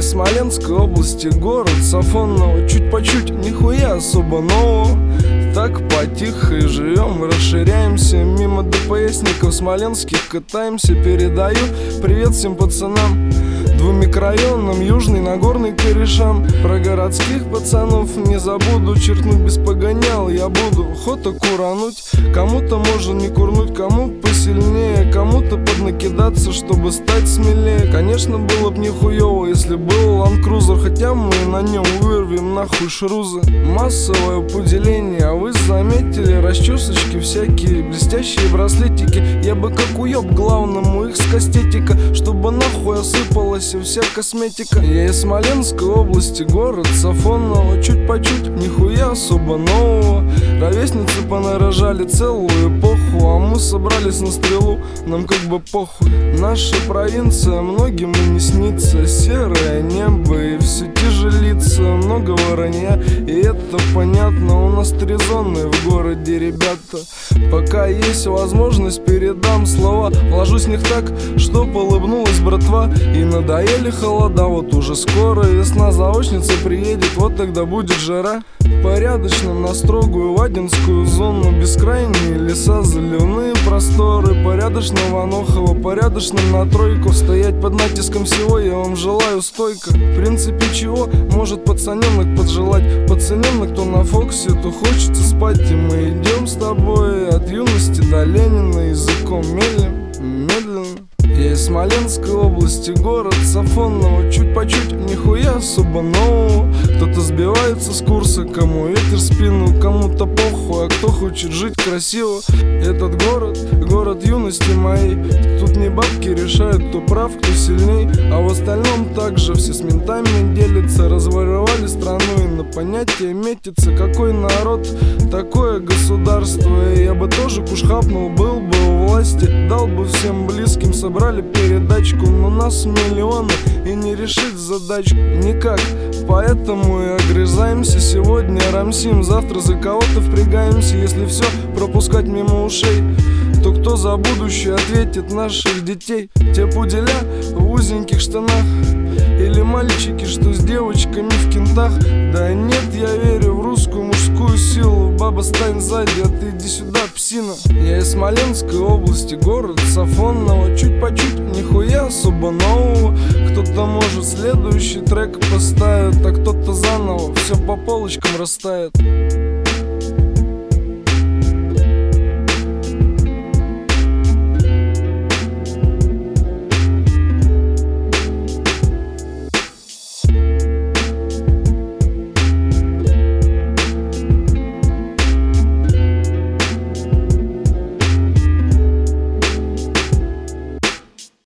из Смоленской области, город Сафоново. Чуть по чуть, нихуя особо нового. Так по-тихо и живем, расширяемся. Мимо ДПСников смоленских катаемся. Передаю привет всем пацанам, двум микрорайонам, Южный, Нагорный, корешам. Про городских пацанов не забуду, черкнуть без погонял я буду. Охота курануть, кому-то можно не курнуть, кому посильнее, кому-то поднакидаться, чтобы стать смелее. Конечно, было б нихуёво, если был Land Cruiser, хотя мы на нем вырвем нахуй шрузы. Массовое поделение, а вы заметили? Расчесочки всякие, блестящие браслетики. Я бы как уёб главному их с кастетика, чтобы нахуй осыпалась вся косметика. Я из Смоленской области, город Сафоново. Чуть по чуть, нихуя особо нового. Ровесницы понарожали целую эпоху, а мы собрались на стрелу, нам как бы похуй. Наша провинция многим и не снится. Серое небо и все тяжелится. Много воронья, и это понятно. У нас 3 зоны в городе, ребята. Пока есть возможность, передам слова. Вложусь в них так, чтоб улыбнулась братва. И надоели холода, вот уже скоро весна. Заочница приедет, вот тогда будет жара. Порядочным на строгую Вадинскую зону. Бескрайние леса, заливные просторы. Порядочного Ванохова, порядочным на тройку. Стоять под натиском всего я вам желаю стойко. В принципе чего может пацаненок поджелать? Пацаненок то на Фоксе, то хочется спать. И мы идем с тобой от юности до Ленина, языком мелем, медленно. Я из Смоленской области, город Сафоново. Чуть по чуть, нихуя особо нового. Кто-то сбивается с курса, кому ветер в спину, кому-то похуй, а кто хочет жить красиво. Этот город, город юности моей. Тут не бабки решают, кто прав, кто сильней. А в остальном также все с ментами делятся. Разворовали страну и на понятие метится. Какой народ, такое государство. И я бы тоже куш хапнул, был бы у власти. Дал бы всем близким, собрали передачку. Но нас миллионы и не решить задачку никак. Поэтому и огрызаемся. Сегодня рамсим, завтра за кого-то впрягаемся. Если все пропускать мимо ушей, то кто за будущее ответит наших детей? Те пуделя в узеньких штанах или мальчики, что с девочками в кентах? Да нет, я верю в русскую мужскую силу. Баба, стань сзади, а ты иди сюда, псина. Я из Смоленской области, город Сафоново. Чуть по чуть, нихуя особо нового. Кто-то может следующий трек поставит, а кто-то заново все по полочкам расставит.